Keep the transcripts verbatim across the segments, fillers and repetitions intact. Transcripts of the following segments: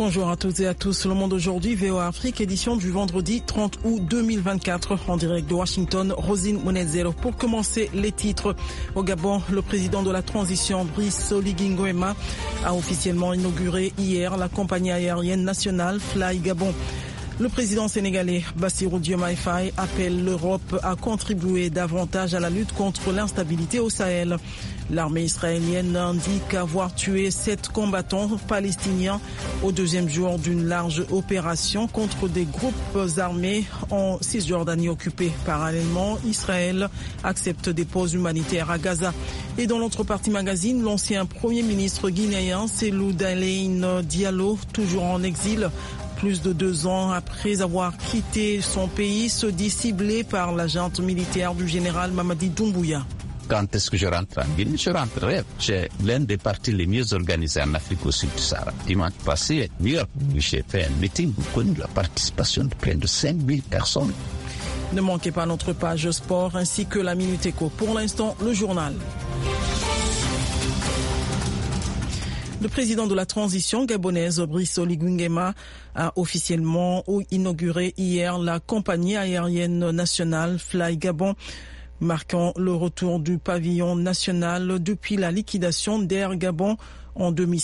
Bonjour à toutes et à tous. Le Monde aujourd'hui, V O A Afrique, édition du vendredi trente août deux mille vingt-quatre. En direct de Washington, Rosine Monezero. Pour commencer, les titres. Au Gabon, le président de la transition, Brice Oligui Nguema, a officiellement inauguré hier la compagnie aérienne nationale Fly Gabon. Le président sénégalais Bassirou Diomaye Faye appelle l'Europe à contribuer davantage à la lutte contre l'instabilité au Sahel. L'armée israélienne indique avoir tué sept combattants palestiniens au deuxième jour d'une large opération contre des groupes armés en Cisjordanie occupée. Parallèlement, Israël accepte des pauses humanitaires à Gaza. Et dans l'autre partie magazine, l'ancien premier ministre guinéen Cellou Dalein Diallo, toujours en exil, plus de deux ans après avoir quitté son pays, se dit ciblé par la junte militaire du général Mamadi Doumbouya. Quand est-ce que je rentre en Guinée? Je rentrerai. C'est l'un des partis les mieux organisés en Afrique au sud du Sahara. Dimanche passé, à New York, j'ai fait un meeting, vous connaissez la participation de près de cinq mille personnes. Ne manquez pas notre page sport ainsi que la Minute Éco. Pour l'instant, le journal. Le président de la transition gabonaise, Brice Oligui Nguema, a officiellement inauguré hier la compagnie aérienne nationale Fly Gabon, marquant le retour du pavillon national depuis la liquidation d'Air Gabon en deux mille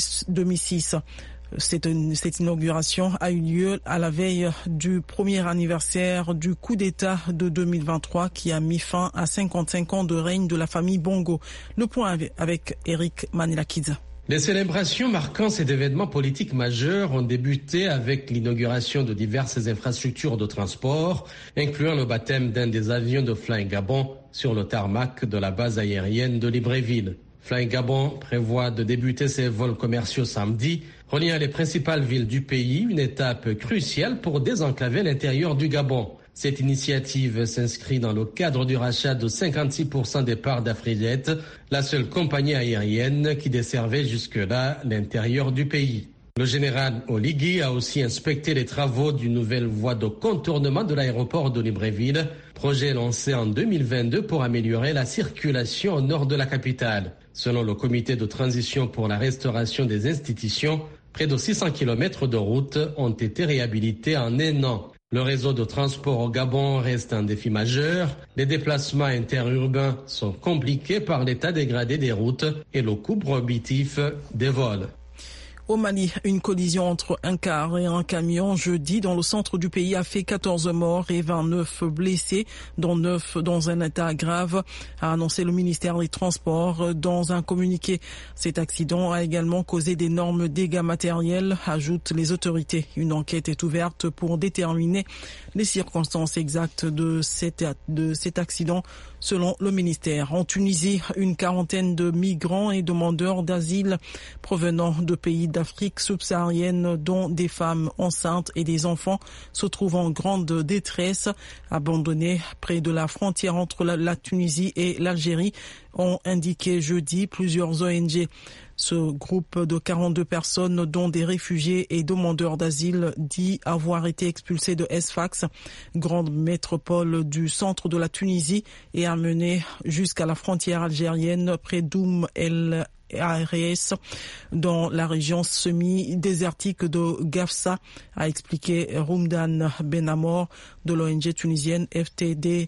six. Cette, cette inauguration a eu lieu à la veille du premier anniversaire du coup d'État de deux mille vingt-trois qui a mis fin à cinquante-cinq ans de règne de la famille Bongo. Le point avec Eric Manilakidze. Les célébrations marquant cet événement politique majeur ont débuté avec l'inauguration de diverses infrastructures de transport, incluant le baptême d'un des avions de Fly Gabon sur le tarmac de la base aérienne de Libreville. Fly Gabon prévoit de débuter ses vols commerciaux samedi, reliant les principales villes du pays, une étape cruciale pour désenclaver l'intérieur du Gabon. Cette initiative s'inscrit dans le cadre du rachat de cinquante-six pour cent des parts d'Afrijet, la seule compagnie aérienne qui desservait jusque-là l'intérieur du pays. Le général Oligui a aussi inspecté les travaux d'une nouvelle voie de contournement de l'aéroport de Libreville, projet lancé en deux mille vingt-deux pour améliorer la circulation au nord de la capitale. Selon le comité de transition pour la restauration des institutions, près de six cents kilomètres de routes ont été réhabilités en un an. Le réseau de transport au Gabon reste un défi majeur. Les déplacements interurbains sont compliqués par l'état dégradé des routes et le coût prohibitif des vols. Au Mali, une collision entre un car et un camion jeudi dans le centre du pays a fait quatorze morts et vingt-neuf blessés, dont neuf dans un état grave, a annoncé le ministère des Transports dans un communiqué. Cet accident a également causé d'énormes dégâts matériels, ajoutent les autorités. Une enquête est ouverte pour déterminer les circonstances exactes de cet, de cet accident, selon le ministère. En Tunisie, une quarantaine de migrants et demandeurs d'asile provenant de pays d'Afrique subsaharienne, dont des femmes enceintes et des enfants, se trouvent en grande détresse, abandonnés près de la frontière entre la, la Tunisie et l'Algérie, ont indiqué jeudi plusieurs O N G. Ce groupe de quarante-deux personnes, dont des réfugiés et demandeurs d'asile, dit avoir été expulsés de Sfax, grande métropole du centre de la Tunisie, et amenés jusqu'à la frontière algérienne près d'Oum El Ares, dans la région semi-désertique de Gafsa, a expliqué Roumdan Benamor de l'O N G tunisienne F T D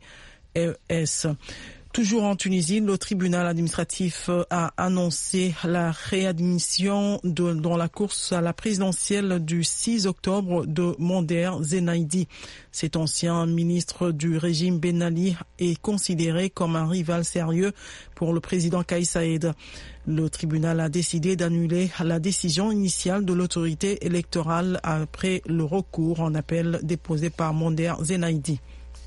S. Toujours en Tunisie, le tribunal administratif a annoncé la réadmission de, dans la course à la présidentielle du six octobre de Monder Zenaidi. Cet ancien ministre du régime Ben Ali est considéré comme un rival sérieux pour le président Kais Saied. Le tribunal a décidé d'annuler la décision initiale de l'autorité électorale après le recours en appel déposé par Monder Zenaidi.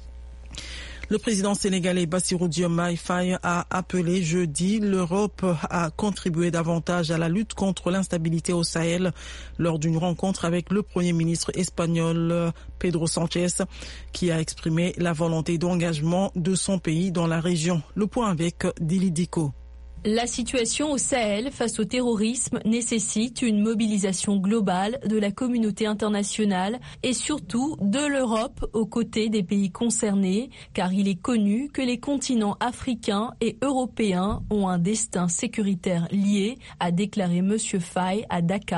Le président sénégalais Bassirou Diomaye Faye a appelé jeudi l'Europe à contribuer davantage à la lutte contre l'instabilité au Sahel lors d'une rencontre avec le premier ministre espagnol Pedro Sanchez, qui a exprimé la volonté d'engagement de son pays dans la région. Le point avec Dili Diko. La situation au Sahel face au terrorisme nécessite une mobilisation globale de la communauté internationale et surtout de l'Europe aux côtés des pays concernés, car il est connu que les continents africains et européens ont un destin sécuritaire lié, a déclaré M. Faye à Dakar.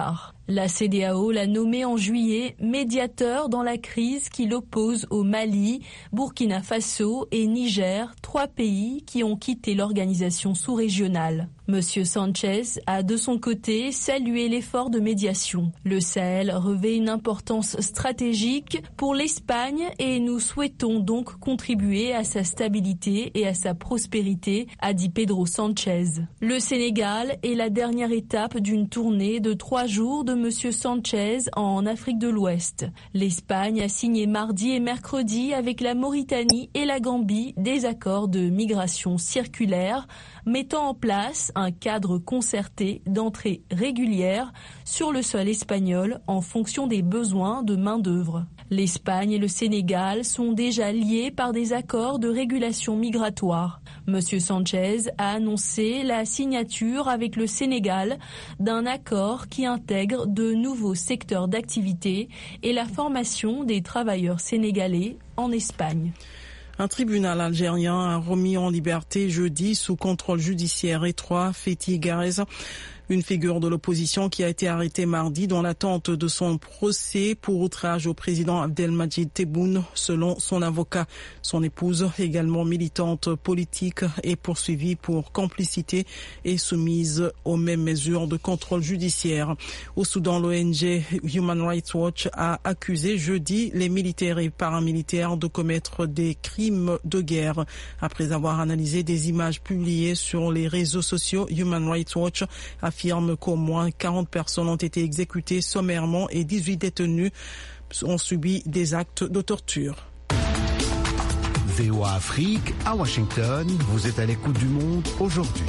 La C D A O l'a nommé en juillet médiateur dans la crise qui l'oppose au Mali, Burkina Faso et Niger, trois pays qui ont quitté l'organisation sous-régionale. Monsieur Sanchez a de son côté salué l'effort de médiation. Le Sahel revêt une importance stratégique pour l'Espagne et nous souhaitons donc contribuer à sa stabilité et à sa prospérité, a dit Pedro Sanchez. Le Sénégal est la dernière étape d'une tournée de trois jours de Monsieur Sanchez en Afrique de l'Ouest. L'Espagne a signé mardi et mercredi avec la Mauritanie et la Gambie des accords de migration circulaire, mettant en place un cadre concerté d'entrée régulière sur le sol espagnol en fonction des besoins de main-d'œuvre. L'Espagne et le Sénégal sont déjà liés par des accords de régulation migratoire. Monsieur Sanchez a annoncé la signature avec le Sénégal d'un accord qui intègre de nouveaux secteurs d'activité et la formation des travailleurs sénégalais en Espagne. Un tribunal algérien a remis en liberté jeudi sous contrôle judiciaire étroit Fethi Garrez, une figure de l'opposition qui a été arrêtée mardi dans l'attente de son procès pour outrage au président Abdelmadjid Tebboune, selon son avocat. Son épouse, également militante politique, est poursuivie pour complicité et soumise aux mêmes mesures de contrôle judiciaire. Au Soudan, l'O N G Human Rights Watch a accusé jeudi les militaires et paramilitaires de commettre des crimes de guerre. Après avoir analysé des images publiées sur les réseaux sociaux, Human Rights Watch a affirme qu'au moins quarante personnes ont été exécutées sommairement et dix-huit détenus ont subi des actes de torture. V O A Afrique, à Washington, vous êtes à l'écoute du monde aujourd'hui.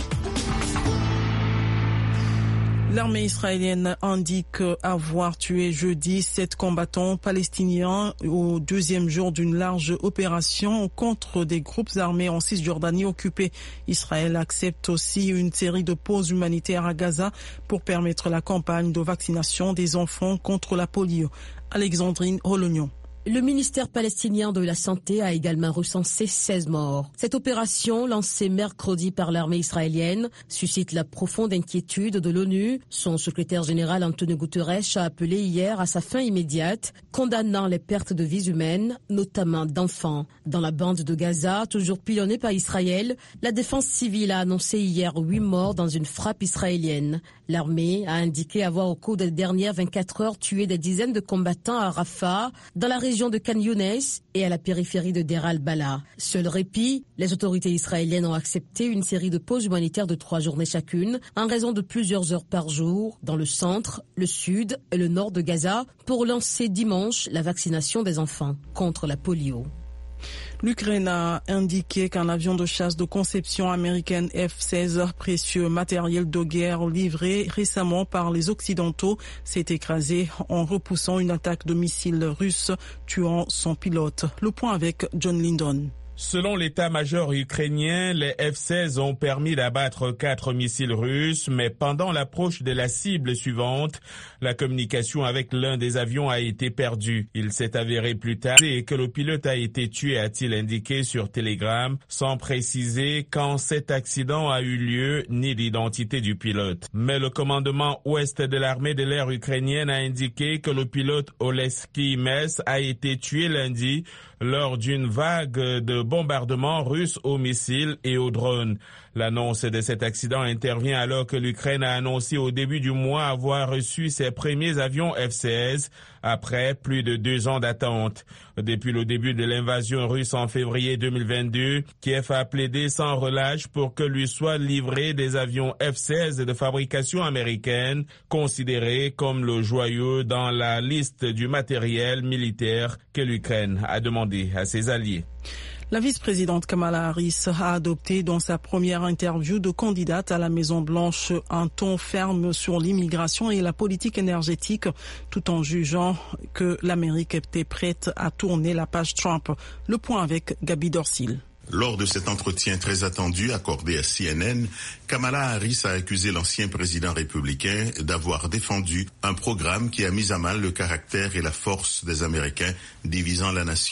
L'armée israélienne indique avoir tué jeudi sept combattants palestiniens au deuxième jour d'une large opération contre des groupes armés en Cisjordanie occupée. Israël accepte aussi une série de pauses humanitaires à Gaza pour permettre la campagne de vaccination des enfants contre la polio. Alexandrine Rolognon. Le ministère palestinien de la Santé a également recensé seize morts. Cette opération, lancée mercredi par l'armée israélienne, suscite la profonde inquiétude de l'ONU. Son secrétaire général Antonio Guterres a appelé hier à sa fin immédiate, condamnant les pertes de vies humaines, notamment d'enfants. Dans la bande de Gaza, toujours pilonnée par Israël, la défense civile a annoncé hier huit morts dans une frappe israélienne. L'armée a indiqué avoir au cours des dernières vingt-quatre heures tué des dizaines de combattants à Rafah, dans la région de Khan Younes et à la périphérie de Deir al-Balah. Seul répit, les autorités israéliennes ont accepté une série de pauses humanitaires de trois journées chacune, en raison de plusieurs heures par jour, dans le centre, le sud et le nord de Gaza, pour lancer dimanche la vaccination des enfants contre la polio. L'Ukraine a indiqué qu'un avion de chasse de conception américaine F seize, précieux matériel de guerre livré récemment par les Occidentaux, s'est écrasé en repoussant une attaque de missiles russes, tuant son pilote. Le point avec John Lindon. Selon l'état-major ukrainien, les F seize ont permis d'abattre quatre missiles russes, mais pendant l'approche de la cible suivante, la communication avec l'un des avions a été perdue. Il s'est avéré plus tard que le pilote a été tué, a-t-il indiqué sur Telegram, sans préciser quand cet accident a eu lieu ni l'identité du pilote. Mais le commandement ouest de l'armée de l'air ukrainienne a indiqué que le pilote Oleski Mess a été tué lundi lors d'une vague de bombardements russes aux missiles et aux drones. L'annonce de cet accident intervient alors que l'Ukraine a annoncé au début du mois avoir reçu ses premiers avions F seize après plus de deux ans d'attente. Depuis le début de l'invasion russe en février deux mille vingt-deux, Kiev a plaidé sans relâche pour que lui soient livrés des avions F seize de fabrication américaine, considérés comme le joyau dans la liste du matériel militaire que l'Ukraine a demandé à ses alliés. La vice-présidente Kamala Harris a adopté dans sa première interview de candidate à la Maison-Blanche un ton ferme sur l'immigration et la politique énergétique, tout en jugeant que l'Amérique était prête à tourner la page Trump. Le point avec Gabi Dorsil. Lors de cet entretien très attendu accordé à C N N, Kamala Harris a accusé l'ancien président républicain d'avoir défendu un programme qui a mis à mal le caractère et la force des Américains, divisant la nation.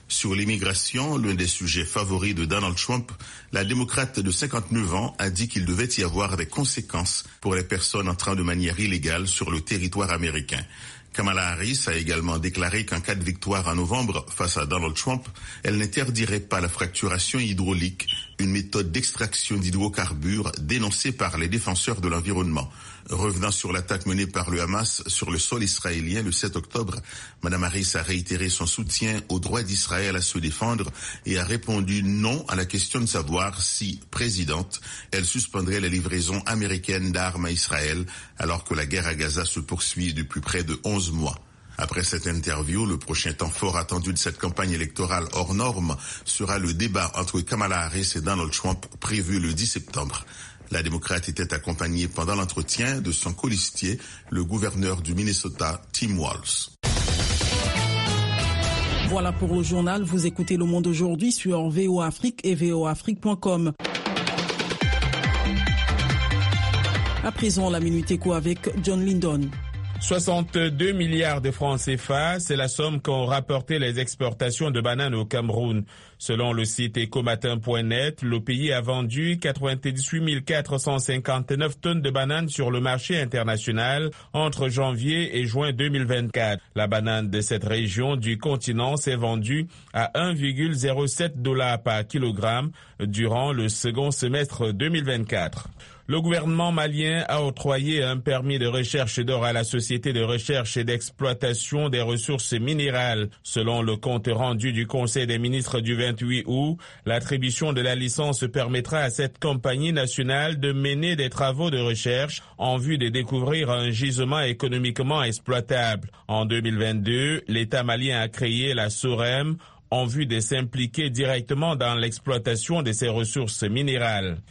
Sur l'immigration, l'un des sujets favoris de Donald Trump, la démocrate de cinquante-neuf ans a dit qu'il devait y avoir des conséquences pour les personnes entrant de manière illégale sur le territoire américain. Kamala Harris a également déclaré qu'en cas de victoire en novembre face à Donald Trump, elle n'interdirait pas la fracturation hydraulique, une méthode d'extraction d'hydrocarbures dénoncée par les défenseurs de l'environnement. Revenant sur l'attaque menée par le Hamas sur le sol israélien le sept octobre, Mme Harris a réitéré son soutien au droit d'Israël à se défendre et a répondu non à la question de savoir si, présidente, elle suspendrait les livraisons américaines d'armes à Israël alors que la guerre à Gaza se poursuit depuis près de onze mois. Après cette interview, le prochain temps fort attendu de cette campagne électorale hors norme sera le débat entre Kamala Harris et Donald Trump prévu le dix septembre. La démocrate était accompagnée pendant l'entretien de son colistier, le gouverneur du Minnesota, Tim Walz. Voilà pour le journal. Vous écoutez Le Monde aujourd'hui sur V O Afrique et V O Afrique point com. À présent, la Minute Éco avec John Lindon. soixante-deux milliards de francs C F A, c'est la somme qu'ont rapporté les exportations de bananes au Cameroun. Selon le site ecomatin point net, le pays a vendu quatre-vingt-dix-huit mille quatre cent cinquante-neuf tonnes de bananes sur le marché international entre janvier et juin deux mille vingt-quatre. La banane de cette région du continent s'est vendue à un virgule zéro sept dollars par kilogramme durant le second semestre deux mille vingt-quatre. Le gouvernement malien a octroyé un permis de recherche d'or à la Société de recherche et d'exploitation des ressources minérales. Selon le compte rendu du Conseil des ministres du vingt-huit août, l'attribution de la licence permettra à cette compagnie nationale de mener des travaux de recherche en vue de découvrir un gisement économiquement exploitable. En deux mille vingt-deux, l'État malien a créé la SOREM en vue de s'impliquer directement dans l'exploitation de ces ressources minérales.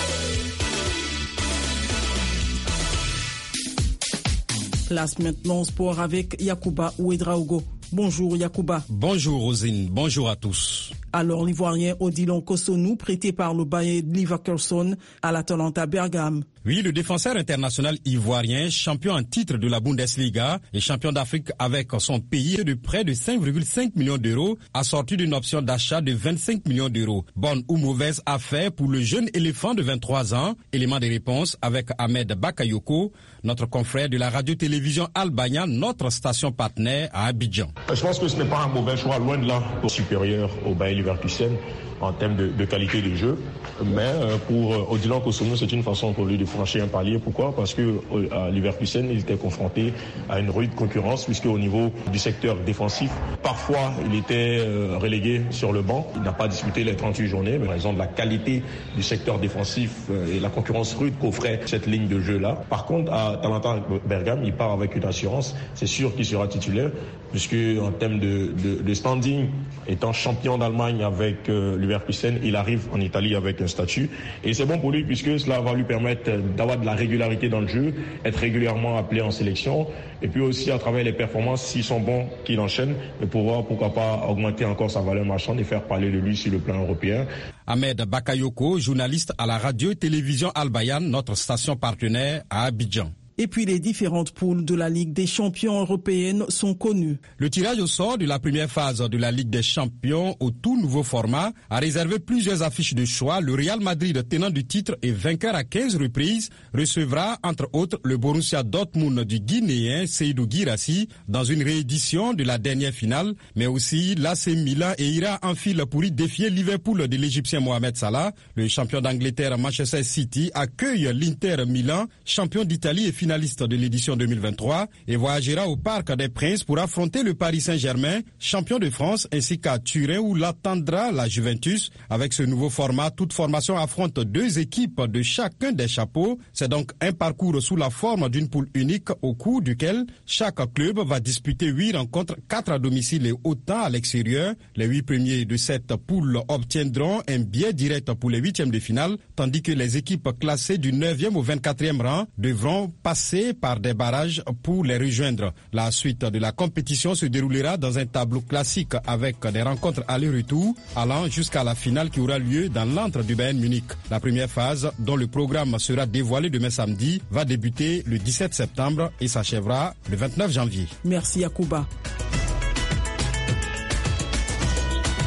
Place maintenant sport avec Yacouba Ouedraogo. Bonjour Yacouba. Bonjour Rosine, bonjour à tous. Alors l'Ivoirien Odilon Kosonou, prêté par le Bayer Leverkusen à l'Atalanta Bergame. Oui, le défenseur international ivoirien, champion en titre de la Bundesliga et champion d'Afrique avec son pays de près de cinq virgule cinq millions d'euros, a sorti d'une option d'achat de vingt-cinq millions d'euros. Bonne ou mauvaise affaire pour le jeune éléphant de vingt-trois ans? Élément de réponse avec Ahmed Bakayoko, notre confrère de la radio-télévision Albania, notre station partenaire à Abidjan. Je pense que ce n'est pas un mauvais choix, loin de là, pour supérieur au Bayer Leverkusen en termes de, de qualité de jeu. Mais euh, pour euh, Odilon Kosonou, c'est une façon pour lui de franchir un palier. Pourquoi? Parce que euh, à Leverkusen, il était confronté à une rude concurrence, puisque au niveau du secteur défensif, parfois il était euh, relégué sur le banc. Il n'a pas disputé les trente-huit journées, mais en raison de la qualité du secteur défensif euh, et la concurrence rude qu'offrait cette ligne de jeu-là. Par contre, à Atalanta Bergame, il part avec une assurance. C'est sûr qu'il sera titulaire, puisque en termes de, de, de standing, étant champion d'Allemagne avec euh, Leverkusen, il arrive en Italie avec un statut. Et c'est bon pour lui, puisque cela va lui permettre d'avoir de la régularité dans le jeu, être régulièrement appelé en sélection, et puis aussi à travers les performances, s'ils sont bons, qu'il enchaîne, de pouvoir, pourquoi pas, augmenter encore sa valeur marchande et faire parler de lui sur le plan européen. Ahmed Bakayoko, journaliste à la radio-télévision Albayan, notre station partenaire à Abidjan. Et puis les différentes poules de la Ligue des champions européennes sont connues. Le tirage au sort de la première phase de la Ligue des champions au tout nouveau format a réservé plusieurs affiches de choix. Le Real Madrid, tenant du titre et vainqueur à quinze reprises, recevra entre autres le Borussia Dortmund du Guinéen Seydou Guirassy dans une réédition de la dernière finale, mais aussi l'A C Milan et ira en file pour y défier Liverpool de l'Égyptien Mohamed Salah. Le champion d'Angleterre Manchester City accueille l'Inter Milan, champion d'Italie et finaliste de l'édition deux mille vingt-trois, et voyagera au Parc des Princes pour affronter le Paris Saint-Germain, champion de France, ainsi qu'à Turin où l'attendra la Juventus. Avec ce nouveau format, toute formation affronte deux équipes de chacun des chapeaux. C'est donc un parcours sous la forme d'une poule unique au cours duquel chaque club va disputer huit rencontres, quatre à domicile et autant à l'extérieur. Les huit premiers de cette poule obtiendront un billet direct pour les huitièmes de finale, tandis que les équipes classées du neuvième au vingt-quatrième rang devront passer par des barrages pour les rejoindre. La suite de la compétition se déroulera dans un tableau classique avec des rencontres aller-retour allant jusqu'à la finale qui aura lieu dans l'antre du Bayern Munich. La première phase, dont le programme sera dévoilé demain samedi, va débuter le dix-sept septembre et s'achèvera le vingt-neuf janvier. Merci Yacouba.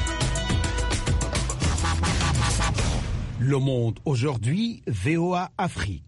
Le Monde aujourd'hui, V O A Afrique.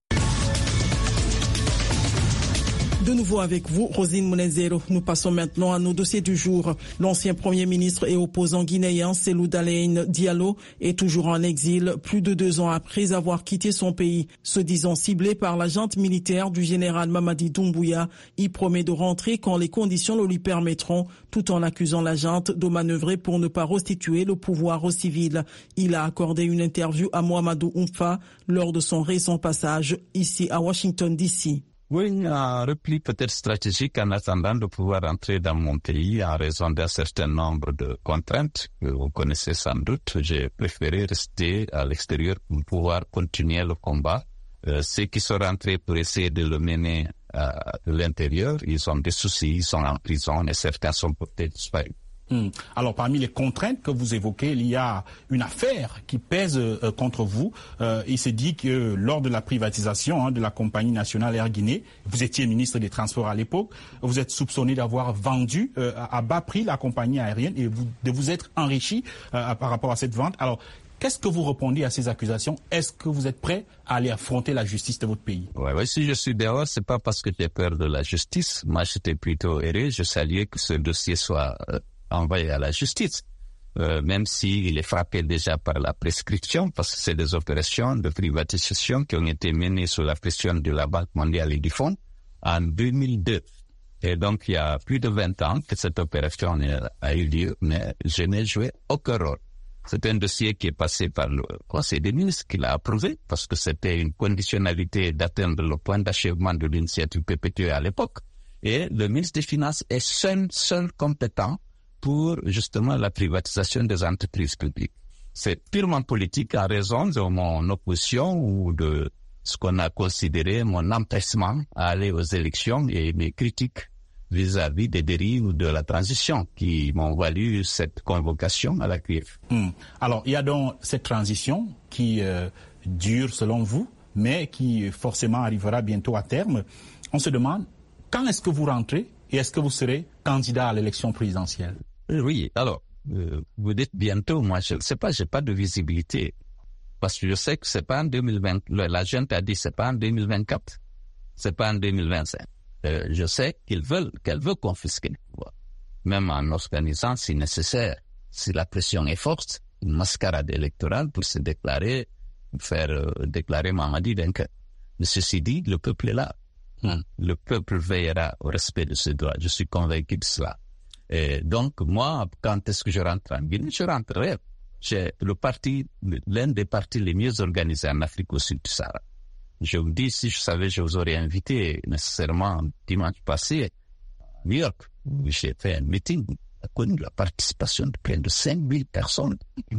De nouveau avec vous, Rosine Mounezero. Nous passons maintenant à nos dossiers du jour. L'ancien Premier ministre et opposant guinéen Cellou Dalein Diallo est toujours en exil plus de deux ans après avoir quitté son pays. Se disant ciblé par la junte militaire du général Mamadi Doumbouya, il promet de rentrer quand les conditions le lui permettront, tout en accusant la junte de manœuvrer pour ne pas restituer le pouvoir aux civils. Il a accordé une interview à Mohamedou Oumfa lors de son récent passage ici à Washington D C. Oui, un repli peut-être stratégique en attendant de pouvoir entrer dans mon pays en raison d'un certain nombre de contraintes que vous connaissez sans doute. J'ai préféré rester à l'extérieur pour pouvoir continuer le combat. Euh, ceux qui sont rentrés pour essayer de le mener à l'intérieur, ils ont des soucis, ils sont en prison et certains sont peut-être disparus. Hum. Alors, parmi les contraintes que vous évoquez, il y a une affaire qui pèse euh, contre vous. Euh, il s'est dit que lors de la privatisation hein, de la compagnie nationale Air Guinée, vous étiez ministre des Transports à l'époque, vous êtes soupçonné d'avoir vendu euh, à bas prix la compagnie aérienne et vous, de vous être enrichi euh, par rapport à cette vente. Alors, qu'est-ce que vous répondez à ces accusations? Est-ce que vous êtes prêt à aller affronter la justice de votre pays? Ouais, ouais, si je suis dehors, c'est pas parce que j'ai peur de la justice. Moi, j'étais plutôt heureux. Je saluais que ce dossier soit euh, envoyé à la justice, euh, même s'il est frappé déjà par la prescription, parce que c'est des opérations de privatisation qui ont été menées sous la pression de la Banque mondiale et du Fonds en deux mille deux. Et donc, il y a plus de vingt ans que cette opération a eu lieu, mais je n'ai joué aucun rôle. C'est un dossier qui est passé par le Conseil des ministres qui l'a approuvé, parce que c'était une conditionnalité d'atteindre le point d'achèvement de l'initiative P P T E à l'époque. Et le ministre des Finances est seul, seul compétent pour justement la privatisation des entreprises publiques. C'est purement politique en raison de mon opposition ou de ce qu'on a considéré mon empêchement à aller aux élections et mes critiques vis-à-vis des dérives de la transition qui m'ont valu cette convocation à la C R I F. Hum. Alors, il y a donc cette transition qui euh, dure selon vous, mais qui forcément arrivera bientôt à terme. On se demande, quand est-ce que vous rentrez et est-ce que vous serez candidat à l'élection présidentielle? Oui, alors, euh, vous dites bientôt, moi je ne sais pas, j'ai pas de visibilité. Parce que je sais que c'est pas en deux mille vingt, la junte a dit c'est pas en deux mille vingt-quatre, c'est pas en deux mille vingt-cinq. Euh, je sais qu'ils veulent, qu'elle veut confisquer le pouvoir. Même en organisant, si nécessaire, si la pression est forte, une mascarade électorale pour se déclarer, faire euh, déclarer Mamadi vainqueur. Mais ceci dit, le peuple est là. Hum. Le peuple veillera au respect de ses droits. Je suis convaincu de cela. Et donc, moi, quand est-ce que je rentre en Guinée? Je rentrerai. J'ai le parti, l'un des partis les mieux organisés en Afrique au sud du Sahara. Je vous dis, si je savais, je vous aurais invité nécessairement dimanche passé à New York, où j'ai fait un meeting. On a connu la participation de près de cinq mille personnes.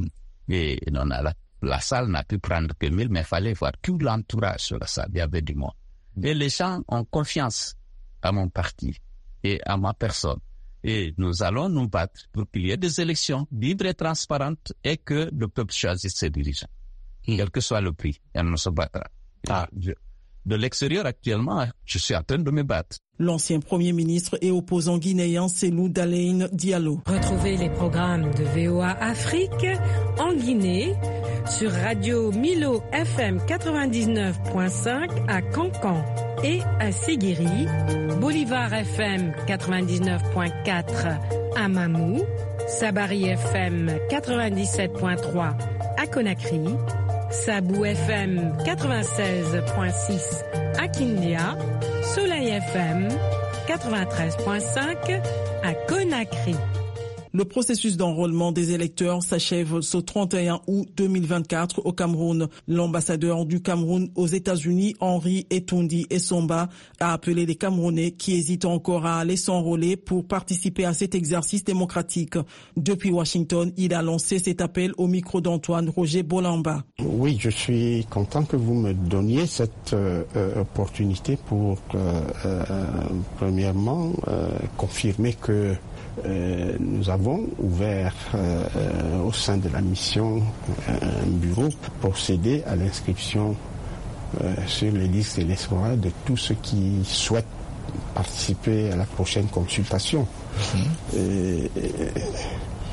Et non, la, la salle n'a pu prendre que mille, mais il fallait voir tout l'entourage sur la salle. Il y avait du monde. Et les gens ont confiance à mon parti et à ma personne. Et nous allons nous battre pour qu'il y ait des élections libres et transparentes et que le peuple choisisse ses dirigeants. Mmh. Quel que soit le prix, elle ne se battra. Ah, je, de l'extérieur, actuellement, je suis en train de me battre. L'ancien Premier ministre et opposant guinéen Cellou Dalein Diallo. Retrouvez les programmes de V O A Afrique en Guinée sur Radio Milo F M quatre-vingt-dix-neuf point cinq à Cancan et à Sigiri, Bolivar F M quatre-vingt-dix-neuf point quatre à Mamou, Sabari F M quatre-vingt-dix-sept point trois à Conakry, Sabou F M quatre-vingt-seize point six à Kindia, Soleil F M quatre-vingt-treize point cinq à Conakry. Le processus d'enrôlement des électeurs s'achève ce trente et un août deux mille vingt-quatre au Cameroun. L'ambassadeur du Cameroun aux États-Unis, Henri Etundi Essomba, a appelé les Camerounais qui hésitent encore à aller s'enrôler pour participer à cet exercice démocratique. Depuis Washington, il a lancé cet appel au micro d'Antoine Roger Bolamba. Oui, je suis content que vous me donniez cette euh, opportunité pour, euh, euh, premièrement, euh, confirmer que Euh, nous avons ouvert euh, euh, au sein de la mission euh, un bureau pour procéder à l'inscription euh, sur les listes électorales de tous ceux qui souhaitent participer à la prochaine consultation. Mmh. Et, et,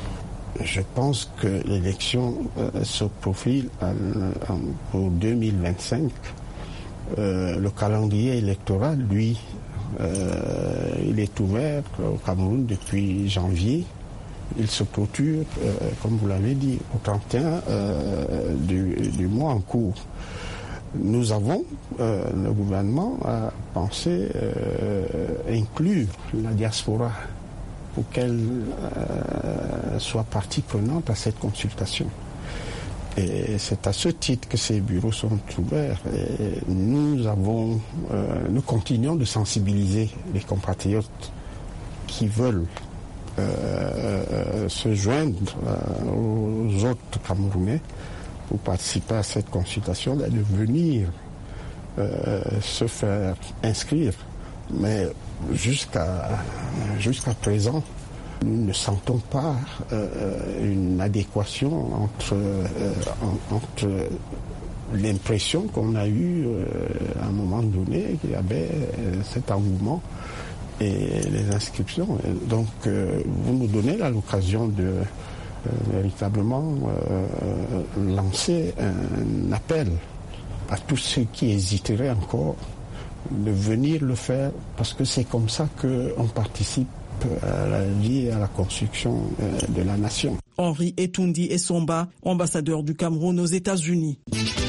je pense que l'élection euh, se profile en, en, pour deux mille vingt-cinq. Euh, le calendrier électoral, lui, euh, il est ouvert au Cameroun depuis janvier. Il se clôture, euh, comme vous l'avez dit, au trente et un euh, du, du mois en cours. Nous avons, euh, le gouvernement a pensé euh, inclure la diaspora pour qu'elle euh, soit partie prenante à cette consultation. Et c'est à ce titre que ces bureaux sont ouverts. Et nous avons, euh, nous continuons de sensibiliser les compatriotes qui veulent euh, euh, se joindre euh, aux autres Camerounais pour participer à cette consultation, de venir euh, se faire inscrire. Mais jusqu'à jusqu'à présent, nous ne sentons pas euh, une adéquation entre, euh, entre l'impression qu'on a eue euh, à un moment donné qu'il y avait euh, cet engouement et les inscriptions. Donc euh, vous nous donnez là l'occasion de euh, véritablement euh, lancer un appel à tous ceux qui hésiteraient encore de venir le faire, parce que c'est comme ça qu'on participe à la vie et à la construction de la nation. Henri Etundi Essomba, ambassadeur du Cameroun aux États-Unis.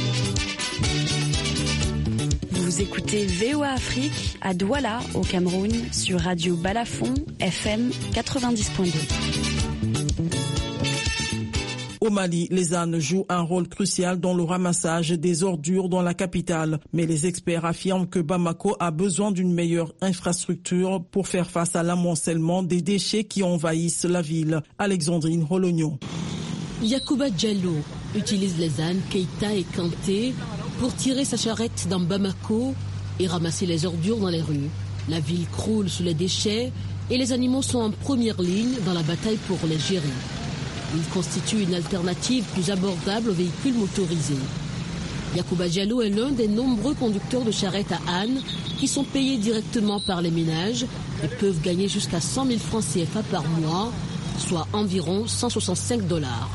Vous écoutez V O A Afrique à Douala, au Cameroun, sur Radio Balafon, F M quatre-vingt-dix point deux. Au Mali, les ânes jouent un rôle crucial dans le ramassage des ordures dans la capitale. Mais les experts affirment que Bamako a besoin d'une meilleure infrastructure pour faire face à l'amoncellement des déchets qui envahissent la ville. Alexandrine Rolognon. Yacouba Diallo utilise les ânes Keita et Kanté pour tirer sa charrette dans Bamako et ramasser les ordures dans les rues. La ville croule sous les déchets et les animaux sont en première ligne dans la bataille pour les gérer. Il constitue une alternative plus abordable aux véhicules motorisés. Yacouba Diallo est l'un des nombreux conducteurs de charrettes à ânes qui sont payés directement par les ménages et peuvent gagner jusqu'à cent mille francs C F A par mois, soit environ cent soixante-cinq dollars.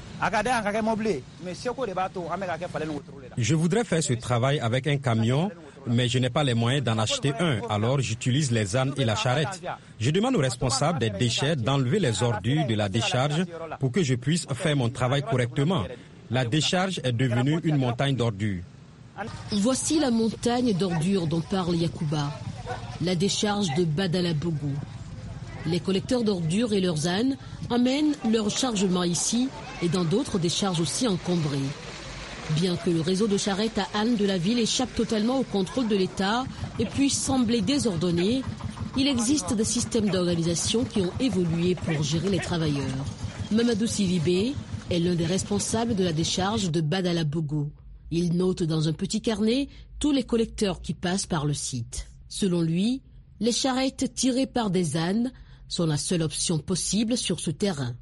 Je voudrais faire ce travail avec un camion, mais je n'ai pas les moyens d'en acheter un, alors j'utilise les ânes et la charrette. Je demande aux responsables des déchets d'enlever les ordures de la décharge pour que je puisse faire mon travail correctement. La décharge est devenue une montagne d'ordures. Voici la montagne d'ordures dont parle Yacouba, la décharge de Badalabougou. Les collecteurs d'ordures et leurs ânes amènent leur chargement ici et dans d'autres décharges aussi encombrées. Bien que le réseau de charrettes à ânes de la ville échappe totalement au contrôle de l'État et puisse sembler désordonné, il existe des systèmes d'organisation qui ont évolué pour gérer les travailleurs. Mamadou Sidibé est l'un des responsables de la décharge de Badalabougou. Il note dans un petit carnet tous les collecteurs qui passent par le site. Selon lui, les charrettes tirées par des ânes sont la seule option possible sur ce terrain.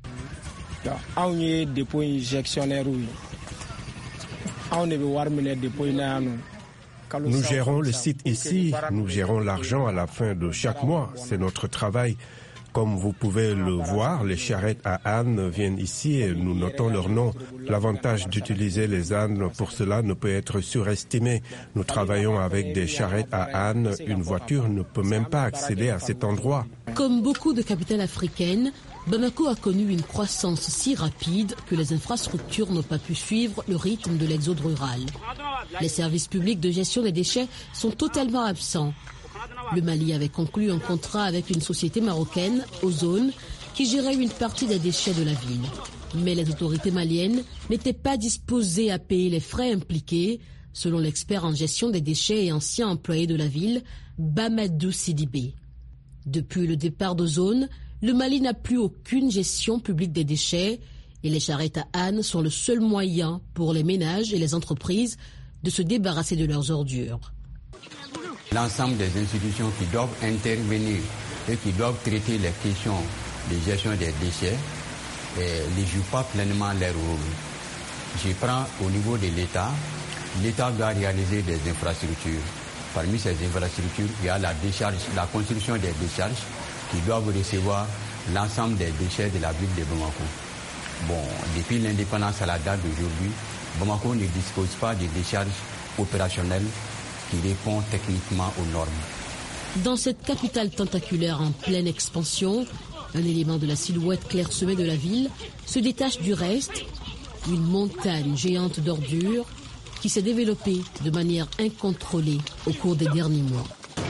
Nous gérons le site ici, nous gérons l'argent à la fin de chaque mois, c'est notre travail. Comme vous pouvez le voir, les charrettes à ânes viennent ici et nous notons leur nom. L'avantage d'utiliser les ânes pour cela ne peut être surestimé. Nous travaillons avec des charrettes à ânes. Une voiture ne peut même pas accéder à cet endroit. Comme beaucoup de capitales africaines, Bamako a connu une croissance si rapide que les infrastructures n'ont pas pu suivre le rythme de l'exode rural. Les services publics de gestion des déchets sont totalement absents. Le Mali avait conclu un contrat avec une société marocaine, Ozone, qui gérait une partie des déchets de la ville. Mais les autorités maliennes n'étaient pas disposées à payer les frais impliqués, selon l'expert en gestion des déchets et ancien employé de la ville, Bamadou Sidibé. Depuis le départ d'Ozone, le Mali n'a plus aucune gestion publique des déchets et les charrettes à ânes sont le seul moyen pour les ménages et les entreprises de se débarrasser de leurs ordures. L'ensemble des institutions qui doivent intervenir et qui doivent traiter les questions de gestion des déchets eh, ne jouent pas pleinement leur rôle. Je prends au niveau de l'État, l'État doit réaliser des infrastructures. Parmi ces infrastructures, il y a la décharge, la construction des décharges qui doivent recevoir l'ensemble des déchets de la ville de Bamako. Bon, depuis l'indépendance à la date d'aujourd'hui, Bamako ne dispose pas de décharge opérationnelle qui répond techniquement aux normes. Dans cette capitale tentaculaire en pleine expansion, un élément de la silhouette clairsemée de la ville se détache du reste, une montagne géante d'ordures qui s'est développée de manière incontrôlée au cours des derniers mois.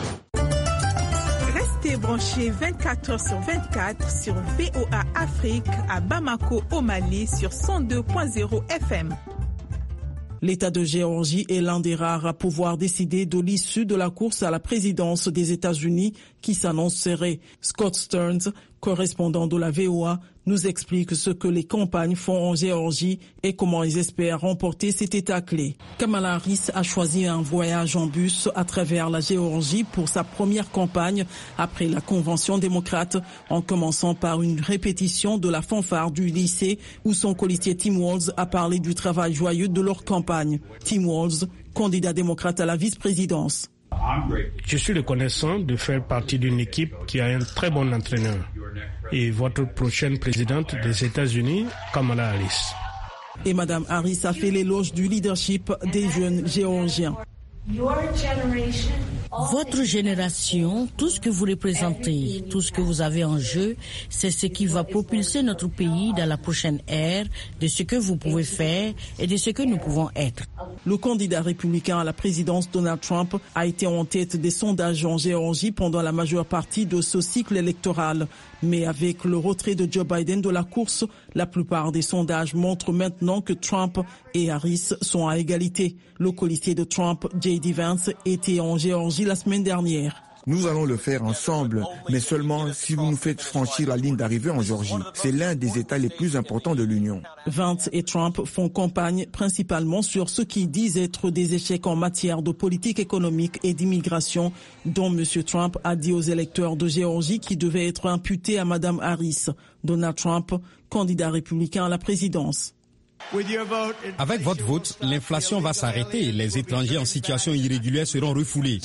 Restez branchés vingt-quatre heures sur vingt-quatre sur V O A Afrique à Bamako au Mali sur cent deux point zéro F M. L'État de Géorgie est l'un des rares à pouvoir décider de l'issue de la course à la présidence des États-Unis qui s'annoncerait. Scott Stearns, correspondant de la V O A, nous explique ce que les campagnes font en Géorgie et comment ils espèrent remporter cet État clé. Kamala Harris a choisi un voyage en bus à travers la Géorgie pour sa première campagne après la convention démocrate, en commençant par une répétition de la fanfare du lycée où son colistier Tim Walz a parlé du travail joyeux de leur campagne. Tim Walz, candidat démocrate à la vice-présidence. Je suis reconnaissant de faire partie d'une équipe qui a un très bon entraîneur. Et votre prochaine présidente des États-Unis, Kamala Harris. Et Mme Harris a fait l'éloge du leadership des jeunes Géorgiens. Votre génération, tout ce que vous représentez, tout ce que vous avez en jeu, c'est ce qui va propulser notre pays dans la prochaine ère de ce que vous pouvez faire et de ce que nous pouvons être. Le candidat républicain à la présidence Donald Trump a été en tête des sondages en Géorgie pendant la majeure partie de ce cycle électoral. Mais avec le retrait de Joe Biden de la course, la plupart des sondages montrent maintenant que Trump et Harris sont à égalité. Le colistier de Trump, J D Vance, était en Géorgie la semaine dernière. Nous allons le faire ensemble, mais seulement si vous nous faites franchir la ligne d'arrivée en Géorgie. C'est l'un des États les plus importants de l'Union. Vance et Trump font campagne principalement sur ce qu'ils disent être des échecs en matière de politique économique et d'immigration, dont M. Trump a dit aux électeurs de Géorgie qu'ils devaient être imputés à Mme Harris. Donald Trump, candidat républicain à la présidence. Avec votre vote, l'inflation va s'arrêter. Les étrangers en situation irrégulière seront refoulés.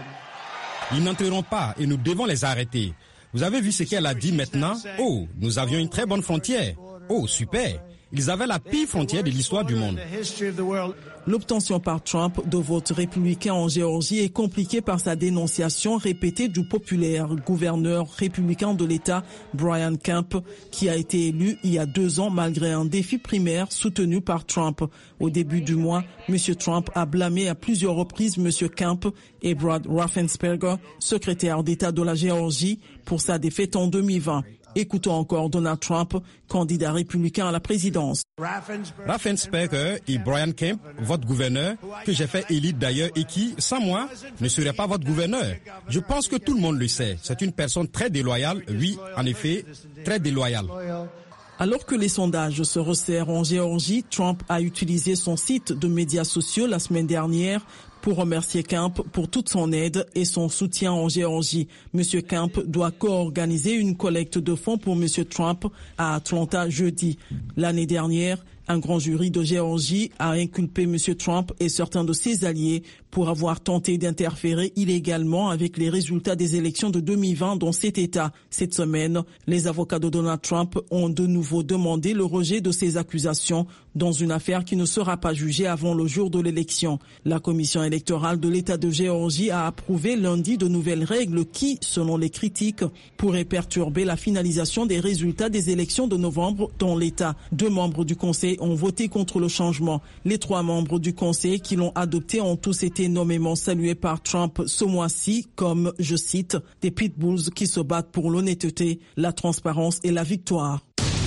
Ils n'entreront pas et nous devons les arrêter. Vous avez vu ce qu'elle a dit maintenant? Oh, nous avions une très bonne frontière. Oh, super. Ils avaient la pire frontière de l'histoire du monde. L'obtention par Trump de votes républicains en Géorgie est compliquée par sa dénonciation répétée du populaire gouverneur républicain de l'État, Brian Kemp, qui a été élu il y a deux ans malgré un défi primaire soutenu par Trump. Au début du mois, M. Trump a blâmé à plusieurs reprises M. Kemp et Brad Raffensperger, secrétaire d'État de la Géorgie, pour sa défaite en deux mille vingt. Écoutons encore Donald Trump, candidat républicain à la présidence. Raffensperger et Brian Kemp, votre gouverneur, que j'ai fait élire d'ailleurs et qui, sans moi, ne serait pas votre gouverneur. Je pense que tout le monde le sait. C'est une personne très déloyale, oui, en effet, très déloyale. Alors que les sondages se resserrent en Géorgie, Trump a utilisé son site de médias sociaux la semaine dernière pour remercier Kemp pour toute son aide et son soutien en Géorgie. Monsieur Kemp doit co-organiser une collecte de fonds pour Monsieur Trump à Atlanta jeudi. L'année dernière, un grand jury de Géorgie a inculpé M. Trump et certains de ses alliés pour avoir tenté d'interférer illégalement avec les résultats des élections de deux mille vingt dans cet État. Cette semaine, les avocats de Donald Trump ont de nouveau demandé le rejet de ces accusations dans une affaire qui ne sera pas jugée avant le jour de l'élection. La commission électorale de l'État de Géorgie a approuvé lundi de nouvelles règles qui, selon les critiques, pourraient perturber la finalisation des résultats des élections de novembre dans l'État. Deux membres du Conseil ont voté contre le changement. Les trois membres du Conseil qui l'ont adopté ont tous été nommément salués par Trump ce mois-ci comme, je cite, des pitbulls qui se battent pour l'honnêteté, la transparence et la victoire.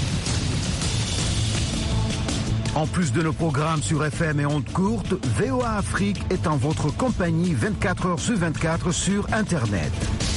En plus de nos programmes sur F M et ondes courtes, V O A Afrique est en votre compagnie vingt-quatre heures sur vingt-quatre sur Internet.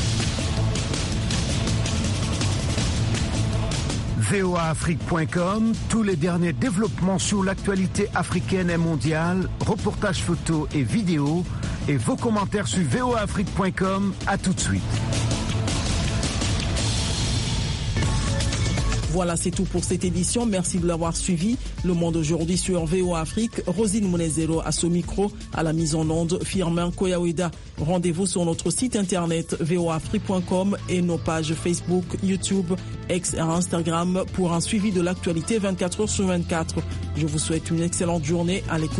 V O A Afrique point com, tous les derniers développements sur l'actualité africaine et mondiale, reportages photos et vidéos, et vos commentaires sur V O A Afrique point com. À tout de suite. Voilà, c'est tout pour cette édition. Merci de l'avoir suivi. Le Monde aujourd'hui sur V O A Afrique. Rosine Mounezero à ce micro, à la mise en onde, Firmin Koyaweda. Rendez-vous sur notre site internet v o a afrique point com et nos pages Facebook, YouTube, X et Instagram pour un suivi de l'actualité vingt-quatre heures sur vingt-quatre. Je vous souhaite une excellente journée à l'écoute.